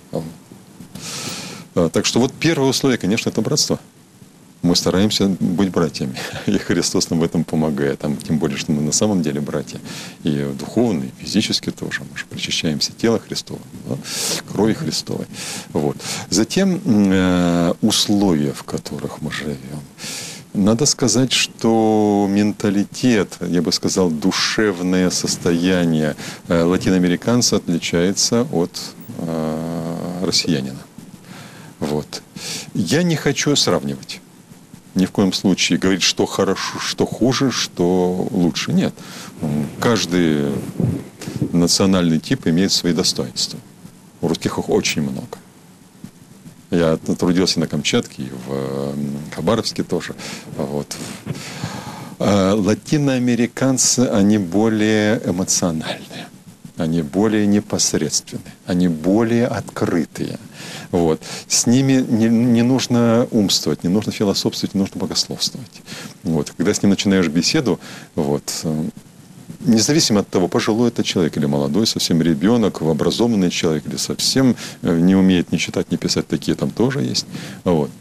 Вот. Так что вот первое условие, конечно, это братство. Мы стараемся быть братьями. И Христос нам в этом помогает. Тем более, что мы на самом деле братья. И духовно, и физически тоже. Мы же причащаемся тела Христова, да? Крови Христовой. Вот. Затем условия, в которых мы живем. Надо сказать, что менталитет, я бы сказал, душевное состояние латиноамериканца отличается от россиянина. Вот. Я не хочу сравнивать. Ни в коем случае говорить, что хорошо, что хуже, что лучше. Нет. Каждый национальный тип имеет свои достоинства. У русских их очень много. Я трудился на Камчатке, и в Хабаровске тоже. Вот. Латиноамериканцы, они более эмоциональные. они более непосредственны, они более открытые. Вот. С ними не нужно умствовать, не нужно философствовать, не нужно богословствовать. Вот. Когда с ним начинаешь беседу, вот, независимо от того, пожилой это человек или молодой, совсем ребенок, образованный человек или совсем не умеет ни читать, ни писать, такие там тоже есть. Вот.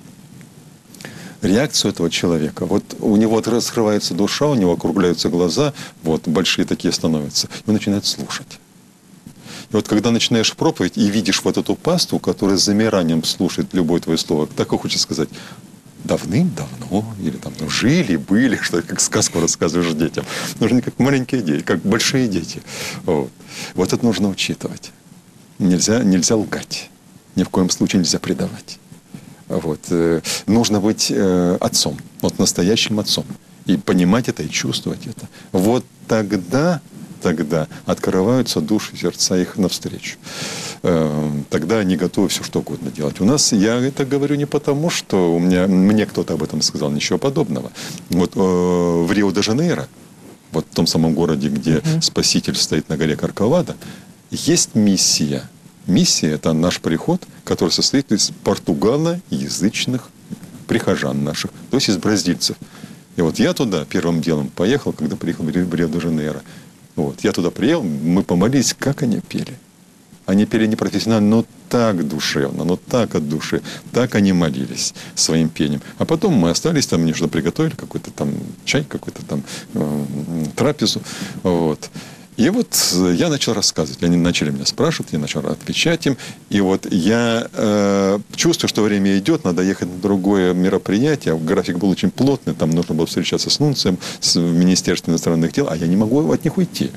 Реакцию этого человека, вот у него раскрывается душа, у него округляются глаза, вот, большие такие становятся, и он начинает слушать. И вот когда начинаешь проповедь и видишь вот эту паству, которая с замиранием слушает любое твое слово, так и хочется сказать: давным-давно, или там жили-были, что как сказку рассказываешь детям. Нужны как маленькие дети, как большие дети. Вот это нужно учитывать. Нельзя лгать. Ни в коем случае нельзя предавать. Вот. Нужно быть отцом, вот настоящим отцом. И понимать это, и чувствовать это. Вот тогда открываются души, сердца их навстречу. Тогда они готовы все что угодно делать. У нас, я это говорю не потому, что мне кто-то об этом сказал, ничего подобного. Вот в Рио-де-Жанейро, вот в том самом городе, где Спаситель стоит на горе Корковадо, есть миссия. Миссия – это наш приход, который состоит из португалоязычных прихожан наших, то есть из бразильцев. И вот я туда первым делом поехал, когда приехал в Рио-де-Жанейро. Вот. Я туда приехал, мы помолились, как они пели. Они пели не профессионально, но так душевно, но так от души. Так они молились своим пением. А потом мы остались там, мне что-то приготовили, какой-то там чай, какой-то там трапезу. Вот. И вот я начал рассказывать. Они начали меня спрашивать, я начал отвечать им. И вот я чувствую, что время идет, надо ехать на другое мероприятие. График был очень плотный, там нужно было встречаться с нунцием, с Министерством иностранных дел, а я не могу от них уйти.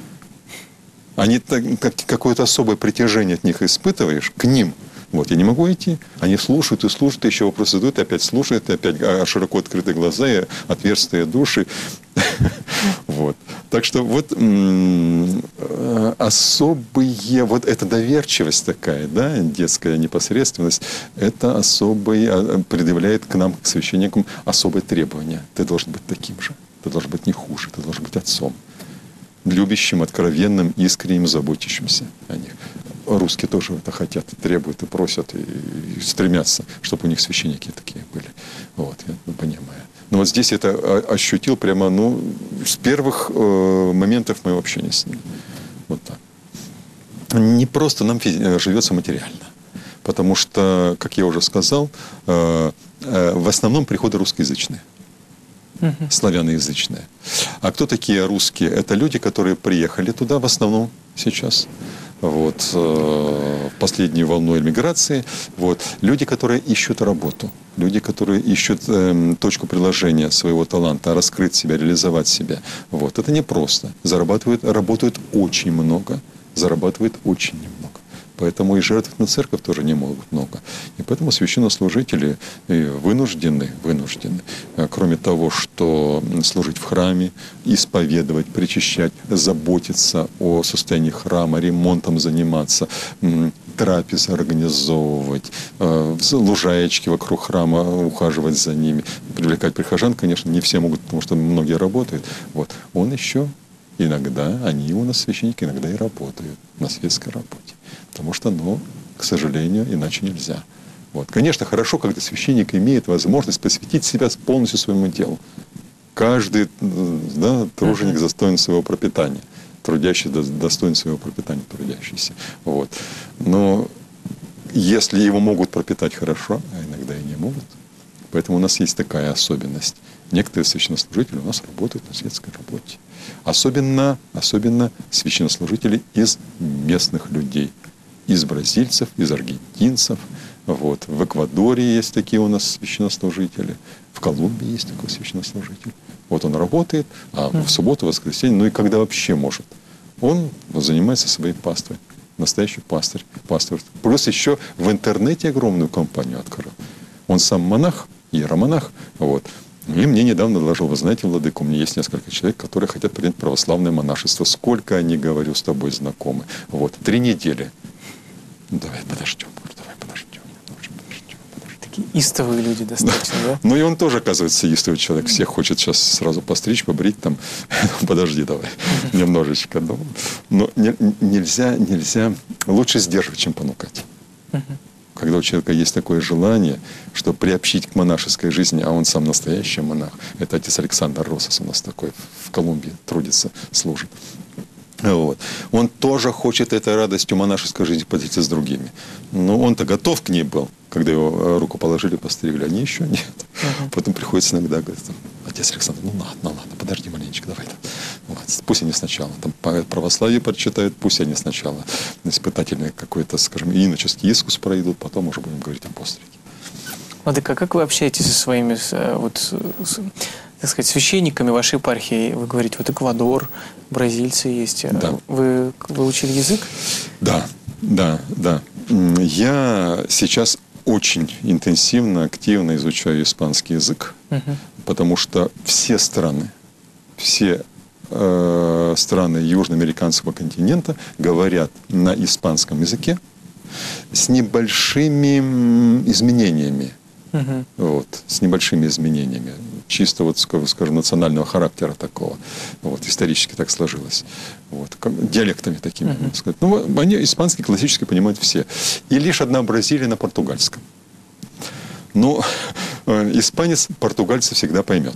Они какое-то особое притяжение от них испытываешь к ним. Вот, я не могу идти. Они слушают и слушают, еще вопросы задают, и опять слушают, и опять широко открытые глаза, и отверстые души. Вот. Так что вот особые, вот эта доверчивость такая, да, детская непосредственность, это особый, предъявляет к нам, к священникам, особые требования. Ты должен быть таким же, ты должен быть не хуже, ты должен быть отцом. Любящим, откровенным, искренним, заботящимся о них. Русские тоже это хотят, требуют и просят, и стремятся, чтобы у них священники такие были. Вот, я понимаю. Но вот здесь это ощутил прямо, с первых моментов моего общения с ним. Вот так. Не просто нам живется материально. Потому что, как я уже сказал, в основном приходы русскоязычные. Славяноязычные. А кто такие русские? Это люди, которые приехали туда в основном сейчас. Вот, последнюю волну эмиграции. Вот. Люди, которые ищут работу. Люди, которые ищут точку приложения своего таланта, раскрыть себя, реализовать себя. Вот. Это непросто. Работают очень много. Зарабатывают очень немного. Поэтому и жертвовать на церковь тоже не могут много. И поэтому священнослужители вынуждены, кроме того, что служить в храме, исповедовать, причащать, заботиться о состоянии храма, ремонтом заниматься, трапезы организовывать, лужаечки вокруг храма ухаживать за ними, привлекать прихожан, конечно, не все могут, потому что многие работают. Вот. Он еще иногда, они у нас священники иногда и работают на светской работе. Потому что, к сожалению, иначе нельзя. Вот. Конечно, хорошо, когда священник имеет возможность посвятить себя полностью своему делу. Каждый труженик достоин своего пропитания. Трудящийся достоин своего пропитания, трудящийся. Вот. Но если его могут пропитать хорошо, а иногда и не могут, поэтому у нас есть такая особенность. Некоторые священнослужители у нас работают на светской работе. Особенно священнослужители из местных людей. Из бразильцев, из аргентинцев. Вот. В Эквадоре есть такие у нас священнослужители. В Колумбии есть такой священнослужитель. Вот он работает, а в субботу, воскресенье, и когда вообще может, он занимается своей паствой. Настоящий пастырь. Плюс еще в интернете огромную компанию открыл. Он сам монах, иеромонах. Вот. И мне недавно доложил: вы знаете, владыка, у меня есть несколько человек, которые хотят принять православное монашество. Сколько они, говорю, с тобой знакомы? Вот. 3 недели. Давай подождем. Истовые люди достаточно, да? Ну, и он тоже, оказывается, истовый человек. Всех хочет сейчас сразу постричь, побрить там. Подожди давай, немножечко. Но нельзя, лучше сдерживать, чем понукать. Когда у человека есть такое желание, что приобщить к монашеской жизни, а он сам настоящий монах, это отец Александр Росос у нас такой, в Колумбии трудится, служит. Вот. Он тоже хочет этой радостью монашеской жизни поделиться с другими. Но он-то готов к ней был, когда его руку положили, постригли, они еще нет. Потом приходится иногда, говорит, отец Александр, ну ладно, подожди маленечко, давай. Вот. Пусть они сначала там православие прочитают, пусть они сначала испытательный какой-то, скажем, иноческий искус пройдут, потом уже будем говорить о постриге. Владыка, как вы общаетесь со своими, так сказать, священниками вашей епархии? Вы говорите, вот Эквадор, бразильцы есть. Да. Вы выучили язык? Да. Я сейчас очень интенсивно, активно изучаю испанский язык, потому что все страны южноамериканского континента говорят на испанском языке с небольшими изменениями. Вот, с небольшими изменениями. Чисто, вот, скажем, национального характера такого. Вот, исторически так сложилось. Вот, диалектами такими, можно сказать. Ну, они испанский классически понимают все. И лишь одна Бразилия на португальском. Но испанец португальца всегда поймет.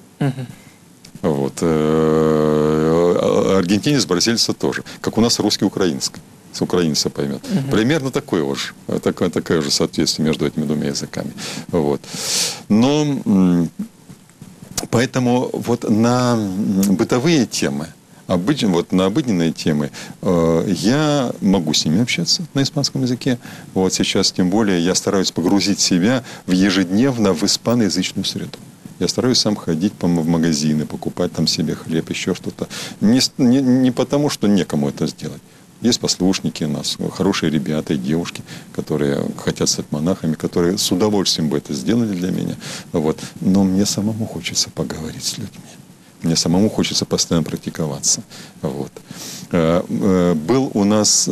Вот. Аргентинец, бразильца тоже. Как у нас русский украинский. С украинца поймет. Примерно такое же соответствие между этими двумя языками. Вот. Но поэтому вот на бытовые темы, на обыденные темы я могу с ними общаться на испанском языке. Вот сейчас тем более я стараюсь погрузить себя ежедневно в испаноязычную среду. Я стараюсь сам ходить в магазины, покупать там себе хлеб, еще что-то. Не потому, что некому это сделать. Есть послушники у нас, хорошие ребята и девушки, которые хотят стать монахами, которые с удовольствием бы это сделали для меня. Вот. Но мне самому хочется поговорить с людьми. Мне самому хочется постоянно практиковаться. Вот. Был у нас...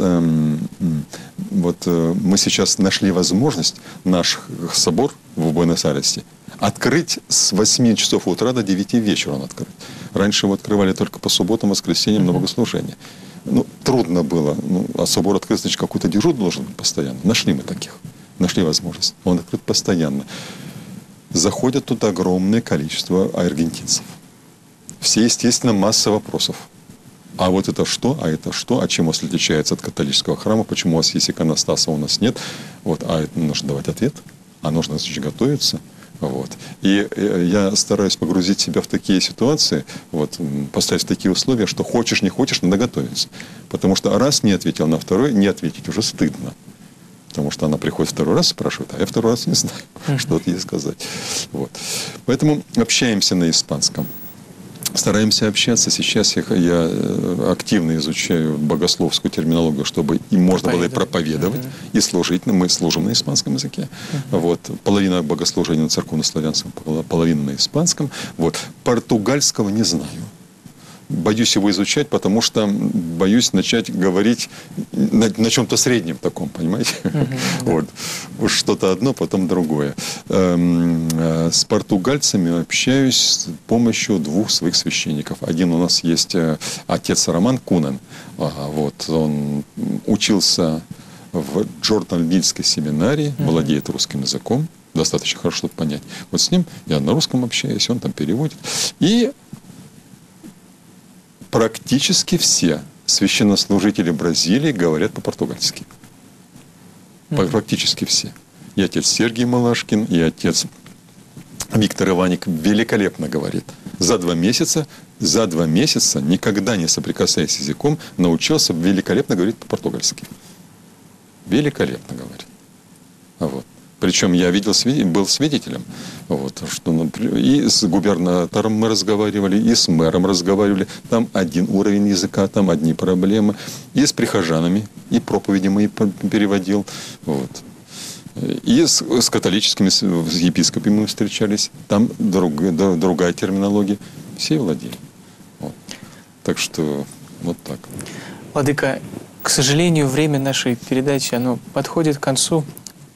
мы сейчас нашли возможность наш собор в Буэнос-Айресе открыть с 8 часов утра до 9 вечера он открыт. Раньше его открывали только по субботам, воскресеньям на богослужение. Трудно было. А собор открыт, значит, какой-то дежурный должен быть постоянно. Нашли мы таких. Нашли возможность. Он открыт постоянно. Заходят туда огромное количество аргентинцев. Все, естественно, масса вопросов. А вот это что? А это что? А чем отличается от католического храма? Почему у вас есть иконостас, а у нас нет? Вот. А это нужно давать ответ. А нужно, значит, готовиться. Вот. И я стараюсь погрузить себя в такие ситуации, поставить в такие условия, что хочешь, не хочешь, надо готовиться. Потому что раз не ответил, на второй не ответить уже стыдно. Потому что она приходит второй раз, спрашивает, а я второй раз не знаю, что-то ей сказать. Вот. Поэтому общаемся на испанском. Стараемся общаться. Сейчас я активно изучаю богословскую терминологию, чтобы и можно было и проповедовать, и служить. Мы служим на испанском языке. Вот. Половина богослужения на церковно-славянском, половина на испанском. Вот. Португальского не знаю. Боюсь его изучать, потому что боюсь начать говорить на чем-то среднем таком, понимаете? Вот. Что-то одно, потом другое. С португальцами общаюсь с помощью 2 своих священников. Один у нас есть отец Роман Кунен. Вот. Он учился в Джордан-Вильской семинарии, владеет русским языком, достаточно хорошо, чтобы понять. Вот с ним я на русском общаюсь, он там переводит. И практически все священнослужители Бразилии говорят по-португальски. Практически все. И отец Сергий Малашкин, и отец Виктор Иваник великолепно говорит. За 2 месяца, никогда не соприкасаясь с языком, научился великолепно говорить по-португальски. Великолепно говорит. Вот. Причем я был свидетелем. Вот, что, и с губернатором мы разговаривали, и с мэром разговаривали. Там один уровень языка, там одни проблемы. И с прихожанами, и проповеди мы переводил. Вот. И с католическими с епископами мы встречались. Там другая терминология. Все владели. Вот. Так что вот так. Владыка, к сожалению, время нашей передачи оно подходит к концу.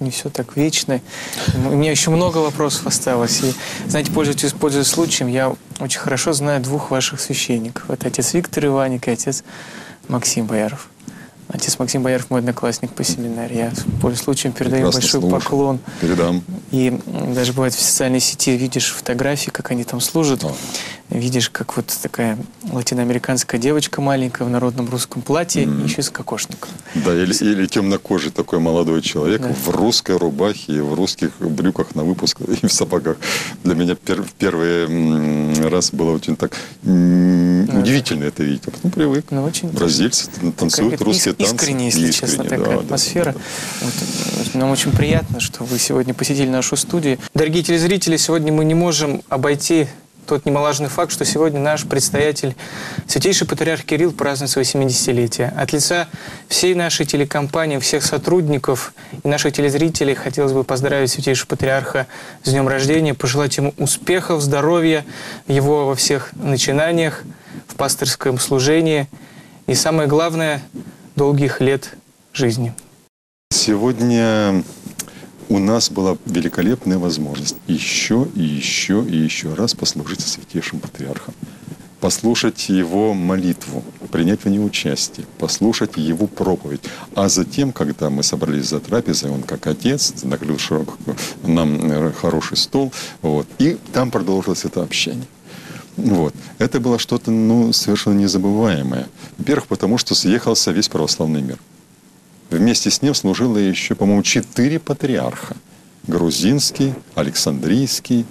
не все так вечно. У меня еще много вопросов осталось. И, знаете, пользуясь случаем, я очень хорошо знаю двух ваших священников. Это отец Виктор Иваник и отец Максим Бояров. Отец Максим Бояров мой одноклассник по семинарии. Я, пользуясь случаем, передаю большой поклон. Передам. И даже бывает в социальной сети видишь фотографии, как они там служат. Видишь, как вот такая латиноамериканская девочка маленькая в народном русском платье, еще с кокошником. Да, или темнокожий такой молодой человек в русской рубахе, и в русских брюках на выпуск и в сапогах. Для меня первый раз было очень так удивительно это видеть. А потом привык. Бразильцы танцуют русские танцы. Искренне, если честно, такая атмосфера. Вот, нам очень приятно, что вы сегодня посетили нашу студию. Дорогие телезрители, сегодня мы не можем обойти тот немаловажный факт, что сегодня наш предстоятель, Святейший Патриарх Кирилл, празднует свое 70-летие. От лица всей нашей телекомпании, всех сотрудников и наших телезрителей хотелось бы поздравить Святейшего Патриарха с днем рождения, пожелать ему успехов, здоровья, его во всех начинаниях, в пастырском служении и, самое главное, долгих лет жизни. Сегодня у нас была великолепная возможность еще и еще и еще раз послужить со Святейшим Патриархом. Послушать его молитву, принять в ней участие, послушать его проповедь. А затем, когда мы собрались за трапезой, он как отец накрыл нам хороший стол, и там продолжилось это общение. Это было что-то совершенно незабываемое. Во-первых, потому что съехался весь православный мир. Вместе с ним служило еще, по-моему, 4 патриарха. Грузинский, Александрийский,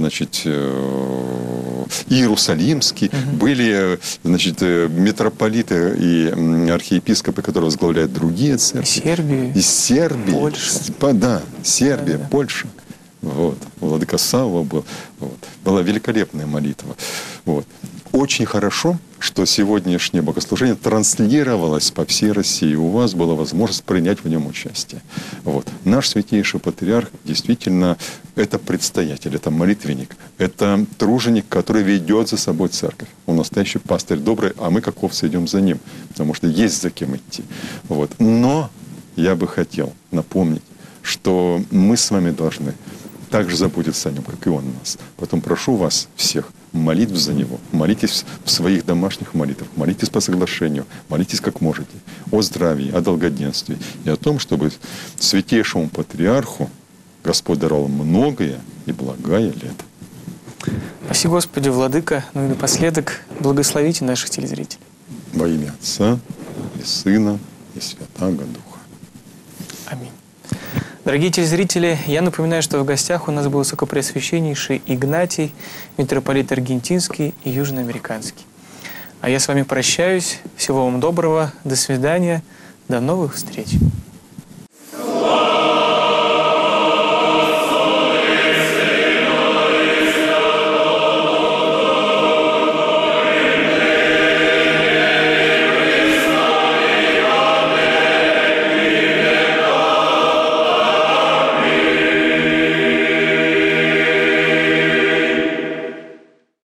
Иерусалимский. Были, митрополиты и архиепископы, которые возглавляют другие церкви. Из Сербии. Польша. Да, Сербия, Польша. Владыка Савва был. Была великолепная молитва. Очень хорошо, что сегодняшнее богослужение транслировалось по всей России. У вас была возможность принять в нем участие. Наш Святейший Патриарх действительно это предстоятель, это молитвенник, это труженик, который ведет за собой церковь. Он настоящий пастырь добрый, а мы, как овцы, идем за ним, потому что есть за кем идти. Но я бы хотел напомнить, что мы с вами должны так же заботиться о нем, как и он о нас. Потом прошу вас всех молитв за него. Молитесь в своих домашних молитвах, молитесь по соглашению, молитесь как можете о здравии, о долгоденствии и о том, чтобы Святейшему Патриарху Господь даровал многое и благое лето. Спаси Господи, Владыка. И напоследок благословите наших телезрителей. Во имя Отца и Сына и Святаго Духа. Аминь. Дорогие телезрители, я напоминаю, что в гостях у нас был Высокопреосвященнейший Игнатий, митрополит аргентинский и южноамериканский. А я с вами прощаюсь. Всего вам доброго. До свидания. До новых встреч.